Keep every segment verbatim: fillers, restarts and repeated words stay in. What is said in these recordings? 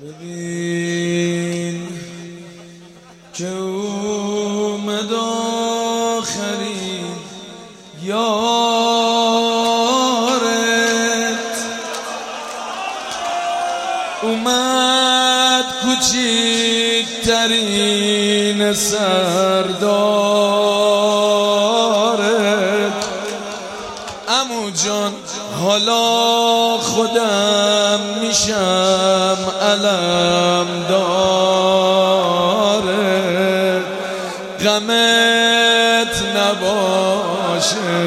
ببین که اومد آخرین یارت، اومد کوچیکترین سردارت. عمو جان حالا خودم میشم علم داره، غمت نباشه.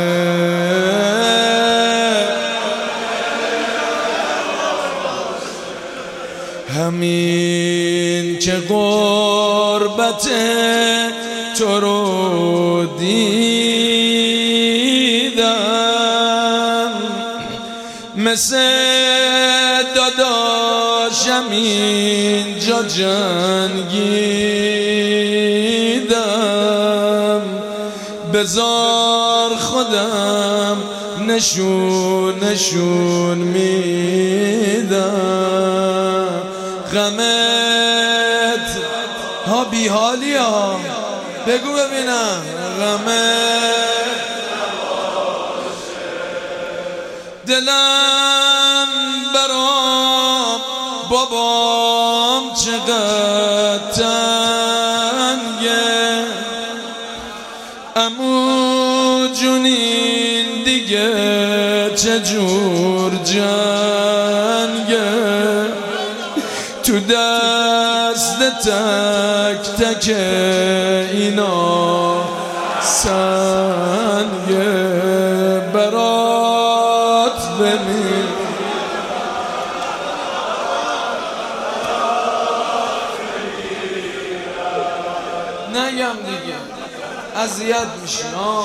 همین که غربت تو رو دیدم، مثل داداشم اینجا جنگیدم. بذار خودم نشون نشون میدم. غمت ها بیحالی ها، بگو ببینم. غمت دلم برام بابام چقدر تنگه، عمو جونین دیگه چجور جنگه. تو دست تک تک اینا سنگه، برات بمیر نگم دیگه، اذیت میشین ها.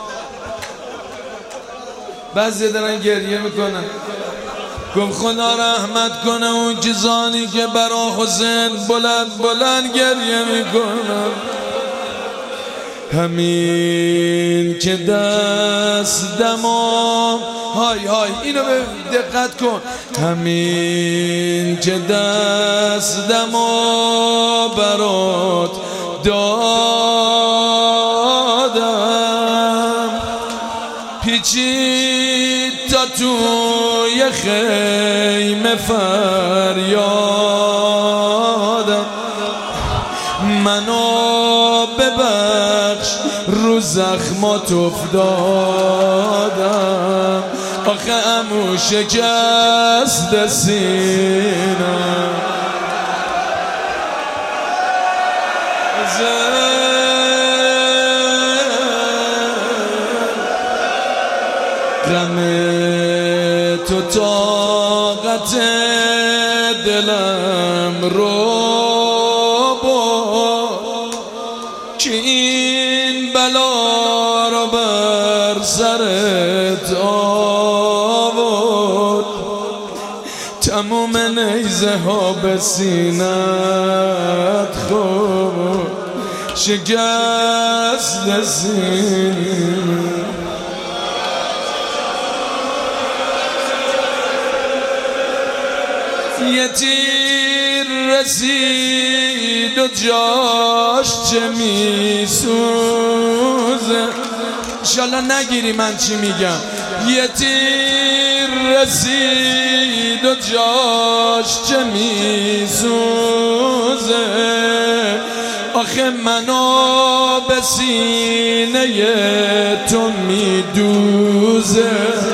بعضی دارن گریه میکنن. گفت خدا رحمت کنه اون کسانی که برا حسین بلند بلند گریه میکنن. همین که دست دما های های اینو به دقت کن. همین که دست دما برات دادم، پیچید تا توی خیمه فریادم. منو ببخش رو زخمات افتادم، آخه عمو شکست سینم. غم تو طاقت دلم رو برد، که این بلا رو بر سرت آورد. تموم نیزه ها به سینت خورد، شکست سینه. یه تیر رسید و جاش چه میسوزه، انشالله نگیری من چی میگم. یه تیر رسید و جاش چه میسوزه، آخه منو به سینه تو میدوزه.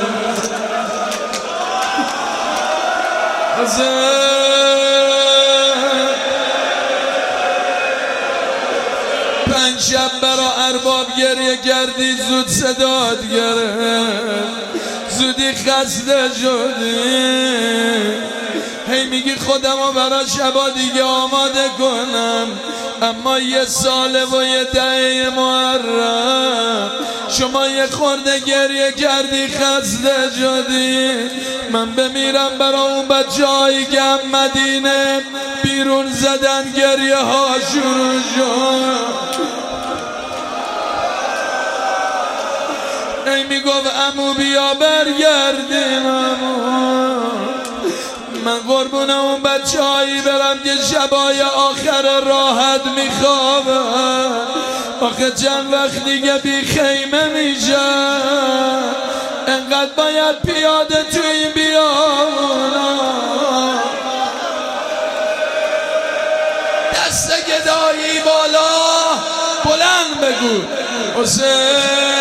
پنج شب برا ارباب گریه کردی، زود صدات گرفت، زودی خسته شدی. هی میگی خودمو برا شبا دیگه آماده کنم، اما یه ساله و یه دهه محرم شما یه خورده گریه کردی، خسته شدی. من بمیرم برا اون بچه هایی که مدینه بیرون زدن، گریه ها شروع شد. ای میگفت عمو بیا برگردیم، عمو من قربون اون بچه هایی برم که شبای آخر راحت میخوابن، آخه چند وقت دیگه بی خیمه میشن، انقدر باید پیاده تو این بیابونا. دست گدایی بالا بلند بگو حسین